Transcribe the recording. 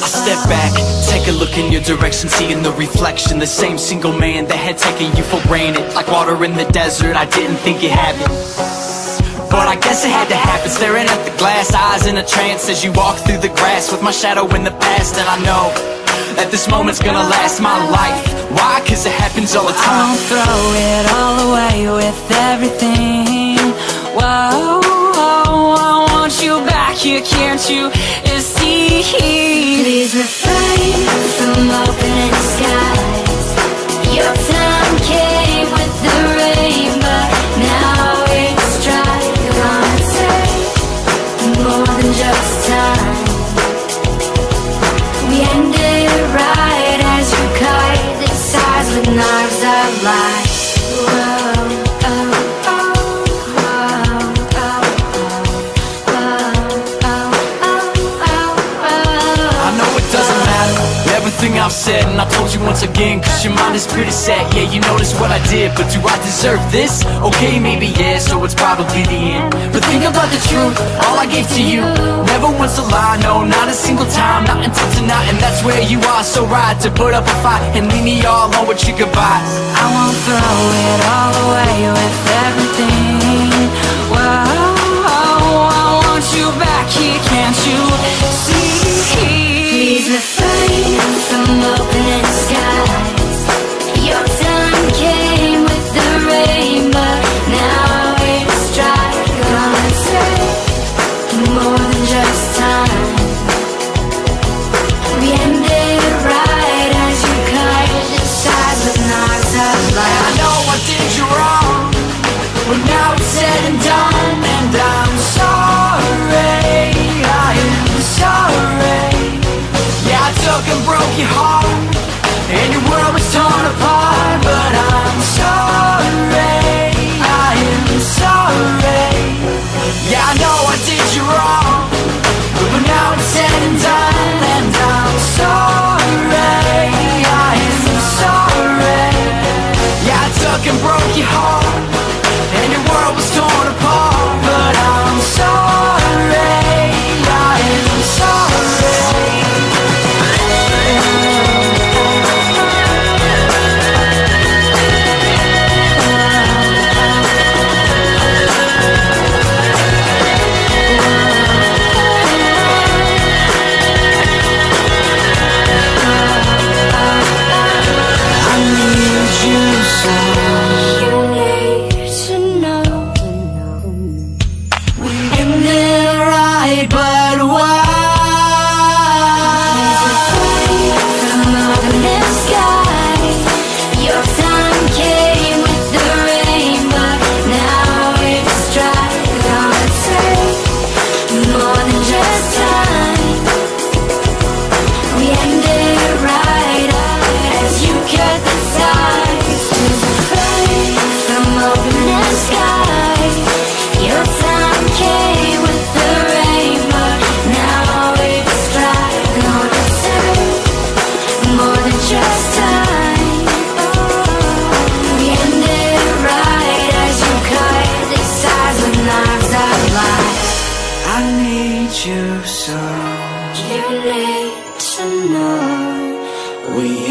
I step back, take a look in your direction, seeing the reflection, the same single man that had taken you for granted. Like water in the desert, I didn't think it happened, but I guess it had to happen. Staring at the glass, eyes in a trance as you walk through the grass with my shadow in the past. And I know that this moment's gonna last my life. Why? Cause it happens all the time. I won't throw it all away with everything. Whoa, I want you back here, can't you see? Please refrain from opening skies. Your time came with the rain, but now it's dry. Gonna take more than just time. We ended right as you cut the sides with knives of light. Everything I've said, and I told you once again, cause your mind is pretty set. Yeah, you noticed what I did, but do I deserve this? Okay, maybe yeah, so it's probably the end. But think about the truth, all I gave to you, never once a lie, no, not a single time. Not until tonight, and that's where you are. So right to put up a fight and leave me all alone with your goodbyes. I won't throw it all away with everything. Whoa, I want you back here, can't you see? Please refrain from opening skies. Your time came with the rain, but now it's dry. Gonna take more than just time. We ended right as you cut the sides with knives of light. I know I did you wrong, but now it's said and done, and I'm sorry. I am sorry. Yeah, I took and broke your heart, and your world was torn apart. But I'm sorry, I am sorry. Yeah, I know I did you wrong, but now it's said and done, and I'm sorry, I am sorry. Yeah, I took and broke your heart, and your world was torn apart. But I'm sorry, I am sorry. You so you need to know we